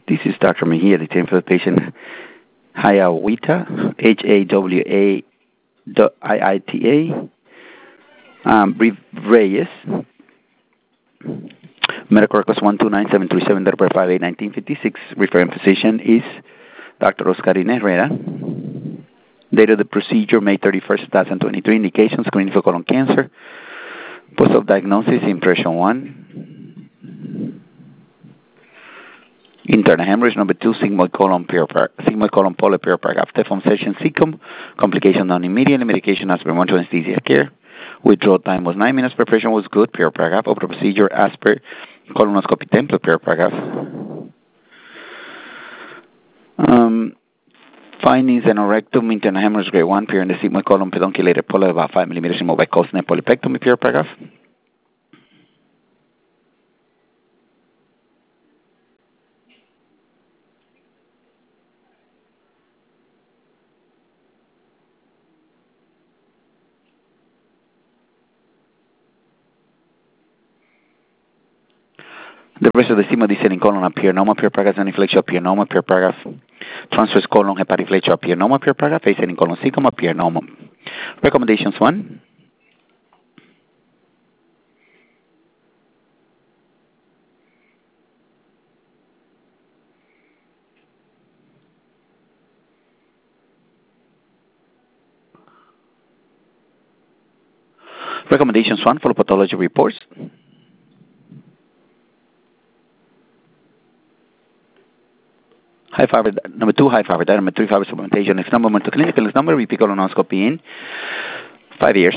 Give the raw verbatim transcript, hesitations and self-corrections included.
This is Doctor Mejia, the name for the patient Hayawita, H A W A I I T A, um, Brief Reyes, medical records one two nine seven three seven, date of five eight nineteen fifty-six. Referring physician is Doctor Oscarina Herrera. Date of the procedure, May thirty-first, twenty twenty-three. Indications, screening for colon cancer. Post of diagnosis, impression one. Internal hemorrhage. Number two, sigmoid colon sigmoid colon polyp perioperative deform session cecum. Complication non-immediate. Medication as per one to anesthesia care. Withdrawal time was nine minutes. Preparation was good. Perioperative. Open procedure as per colonoscopy template. Perioperative. Um, findings: anorectum, internal hemorrhage grade one, period in the sigmoid colon pedunculated polyp about five millimeters removed by Cosnet polypectomy. Perioperative. The rest of the sigmoid descending colon apiernoma, perioperative, inflection apiernoma, perioperative, transverse colon hepatiflexion apiernoma, perioperative, ascending colon cecum apiernoma. Recommendations one. Recommendations one, follow pathology reports. High fiber, number two, high fiber diet, number three, fiber supplementation. Next number, went to clinical. Next number, we pick colonoscopy in five years.